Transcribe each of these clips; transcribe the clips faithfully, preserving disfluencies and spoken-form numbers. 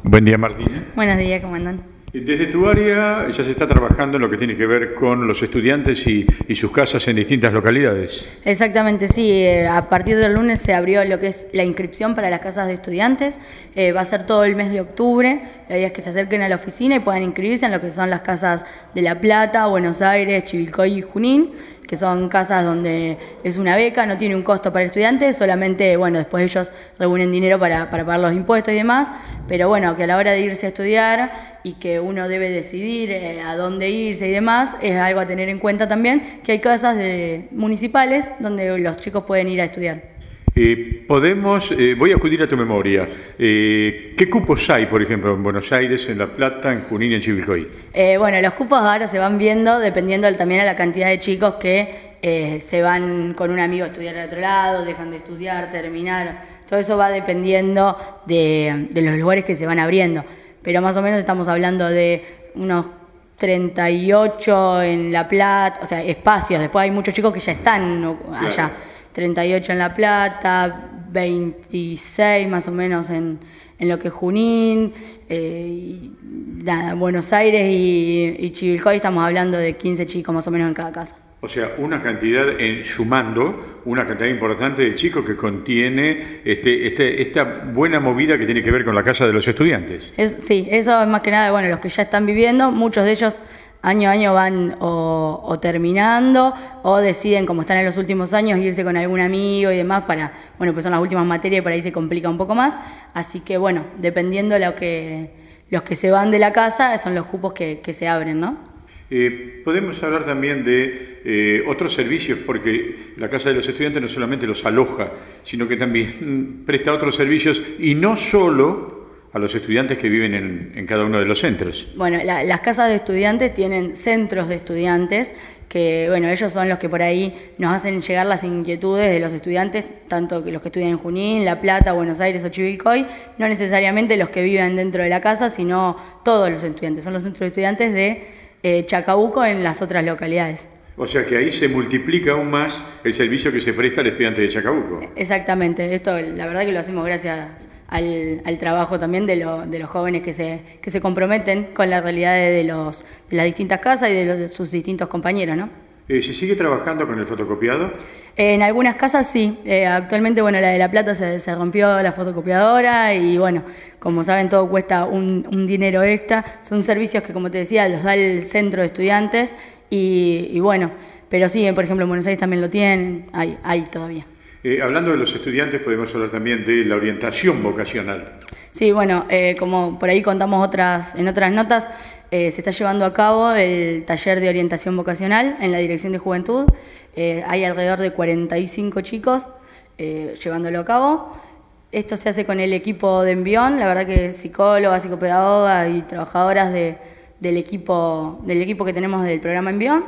Buen día, Martina. Buenos días, ¿cómo andan? Desde tu área ya se está trabajando en lo que tiene que ver con los estudiantes y, y sus casas en distintas localidades. Exactamente, sí. Eh, a partir del lunes se abrió lo que es la inscripción para las casas de estudiantes. Eh, va a ser todo el mes de octubre. La idea es que se acerquen a la oficina y puedan inscribirse en lo que son las casas de La Plata, Buenos Aires, Chivilcoy y Junín, que son casas donde es una beca, no tiene un costo para el estudiante, solamente, bueno, después ellos reúnen dinero para, para pagar los impuestos y demás, pero bueno, que a la hora de irse a estudiar y que uno debe decidir eh, a dónde irse y demás, es algo a tener en cuenta también, que hay casas de, municipales donde los chicos pueden ir a estudiar. Eh, podemos, eh, voy a acudir a tu memoria. Eh, ¿Qué cupos hay, por ejemplo, en Buenos Aires, en La Plata, en Junín y en Chivilcoy? Eh, bueno, los cupos ahora se van viendo dependiendo también a la cantidad de chicos que eh, se van con un amigo a estudiar al otro lado, dejan de estudiar, terminar. Todo eso va dependiendo de, de los lugares que se van abriendo. Pero más o menos estamos hablando de unos treinta y ocho en La Plata, o sea, espacios. Después hay muchos chicos que ya están allá. Claro. treinta y ocho en La Plata, veintiséis más o menos en, en lo que es Junín, eh, y nada, Buenos Aires y, y Chivilcoy estamos hablando de quince chicos más o menos en cada casa. O sea, una cantidad, en, sumando, una cantidad importante de chicos que contiene este, este, esta buena movida que tiene que ver con la casa de los estudiantes. Es, sí, eso es más que nada, bueno, los que ya están viviendo, muchos de ellos año a año van o, o terminando o deciden, como están en los últimos años, irse con algún amigo y demás para, bueno, pues son las últimas materias y por ahí se complica un poco más. Así que, bueno, dependiendo lo que los que se van de la casa, son los cupos que, que se abren, ¿no? Eh, podemos hablar también de eh, otros servicios, porque la Casa de los Estudiantes no solamente los aloja, sino que también presta otros servicios y no solo a los estudiantes que viven en, en cada uno de los centros. Bueno, la, las casas de estudiantes tienen centros de estudiantes que, bueno, ellos son los que por ahí nos hacen llegar las inquietudes de los estudiantes, tanto que los que estudian en Junín, La Plata, Buenos Aires o Chivilcoy, no necesariamente los que viven dentro de la casa, sino todos los estudiantes. Son los centros de estudiantes de eh, Chacabuco en las otras localidades. O sea que ahí se multiplica aún más el servicio que se presta al estudiante de Chacabuco. Exactamente, esto la verdad que lo hacemos gracias Al, al trabajo también de, lo, de los jóvenes que se, que se comprometen con la realidad de, de, los, de las distintas casas y de, los, de sus distintos compañeros, ¿no? Eh, ¿Se sigue trabajando con el fotocopiado? Eh, en algunas casas sí. Eh, actualmente, bueno, la de La Plata se, se rompió la fotocopiadora y, bueno, como saben, todo cuesta un, un dinero extra. Son servicios que, como te decía, los da el centro de estudiantes y, y bueno, pero sí, por ejemplo, en Buenos Aires también lo tienen, hay, hay todavía. Eh, hablando de los estudiantes, podemos hablar también de la orientación vocacional. Sí, bueno, eh, como por ahí contamos otras en otras notas, eh, se está llevando a cabo el taller de orientación vocacional en la Dirección de Juventud. Eh, hay alrededor de cuarenta y cinco chicos eh, llevándolo a cabo. Esto se hace con el equipo de Envión, la verdad que psicólogas, psicopedagogas y trabajadoras de, del, equipo, del equipo que tenemos del programa Envión.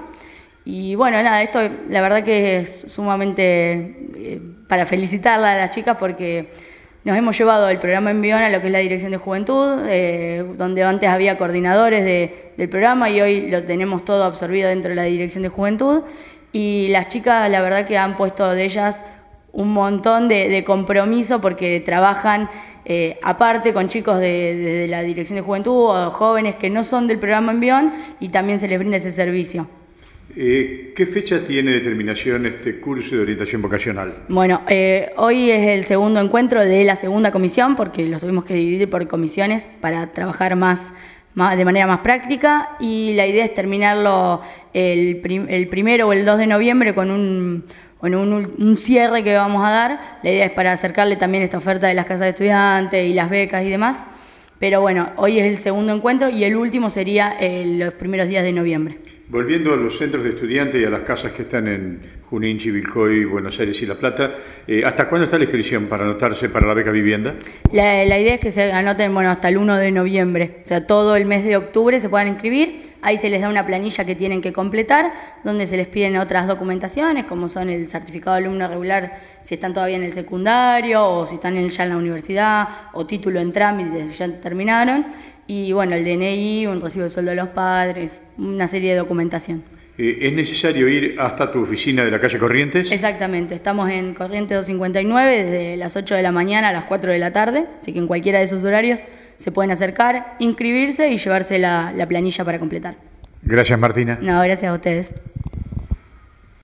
Y bueno, nada, esto la verdad que es sumamente eh, para felicitarla a las chicas porque nos hemos llevado el programa Envión a lo que es la Dirección de Juventud, eh, donde antes había coordinadores de, del programa y hoy lo tenemos todo absorbido dentro de la Dirección de Juventud. Y las chicas la verdad que han puesto de ellas un montón de, de compromiso porque trabajan eh, aparte con chicos de, de, de la Dirección de Juventud o jóvenes que no son del programa Envión y también se les brinda ese servicio. Eh, ¿Qué fecha tiene de terminación este curso de orientación vocacional? Bueno, eh, hoy es el segundo encuentro de la segunda comisión porque los tuvimos que dividir por comisiones para trabajar más, más de manera más práctica y la idea es terminarlo el, prim, el primero o el dos de noviembre con un, bueno, un, un cierre que vamos a dar. La idea es para acercarle también esta oferta de las casas de estudiantes y las becas y demás. Pero bueno, hoy es el segundo encuentro y el último sería eh, los primeros días de noviembre. Volviendo a los centros de estudiantes y a las casas que están en Junín, Chivilcoy, Buenos Aires y La Plata, eh, ¿hasta cuándo está la inscripción para anotarse para la beca vivienda? La, la idea es que se anoten bueno, hasta el uno de noviembre, o sea, todo el mes de octubre se puedan inscribir. Ahí se les da una planilla que tienen que completar, donde se les piden otras documentaciones, como son el certificado de alumno regular, si están todavía en el secundario, o si están ya en la universidad, o título en trámite, si ya terminaron. Y bueno, el D N I, un recibo de sueldo de los padres, una serie de documentación. Eh, ¿Es necesario ir hasta tu oficina de la calle Corrientes? Exactamente, estamos en Corrientes doscientos cincuenta y nueve desde las ocho de la mañana a las cuatro de la tarde, así que en cualquiera de esos horarios se pueden acercar, inscribirse y llevarse la, la planilla para completar. Gracias, Martina. No, gracias a ustedes.